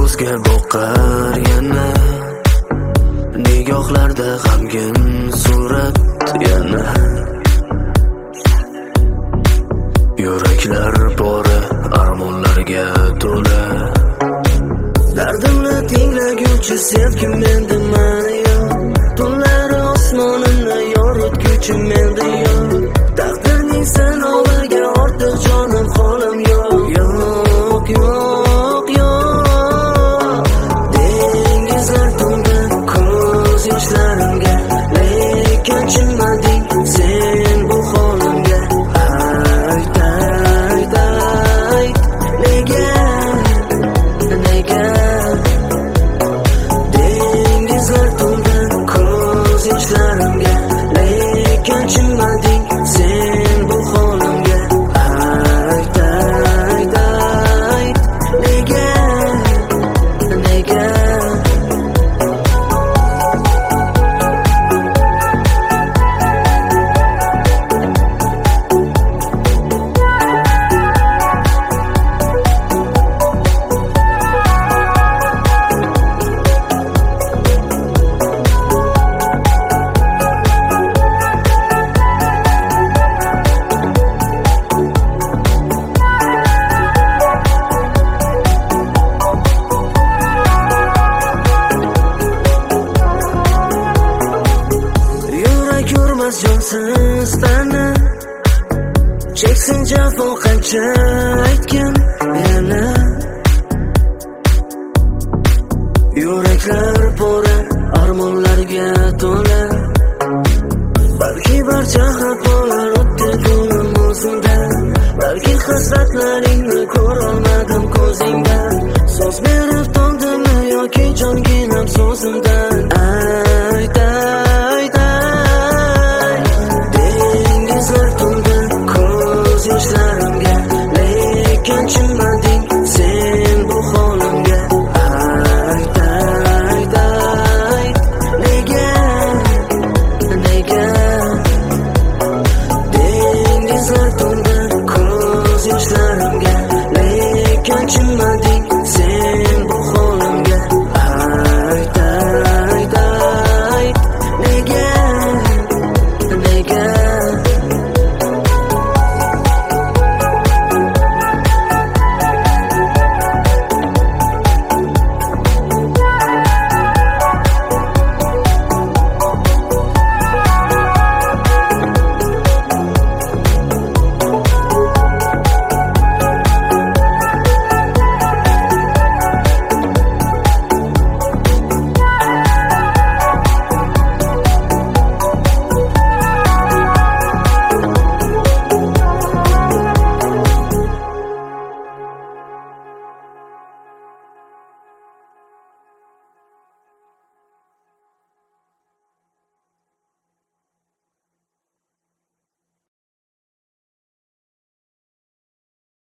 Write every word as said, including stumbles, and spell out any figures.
ko'zga boqar yana, nigohlarda g'amgin surat yana. Yuraklar pora, armonlarga to'la. Dardimni tinglaguvchi sevgim menda mani, tunlar osmonini yoritguvchi menda yo'q. Taqdirning sinoviga ortiq jonim holim yo'q, yo'q, yo'q, yo'q. Dengizlar to'lgan ko'z yoshlarimga, lekin chiqmading sen bu holimga. Ayt, ayt, ayt, nega, nega? Dengizlar to'lgan ko'z yoshlarimga, lekin chiqmading sen bu holimga. Ayt, ayt, ayt, nega, nega? Yurmas jonsiz tana, cheksin jafo qancha aytgan yana. Yuraklar pora, armonlarga to'la. Balki barcha xatolar o'tdi ko'nglim o'zimda, balki hasratlaringni ko'rolmadim.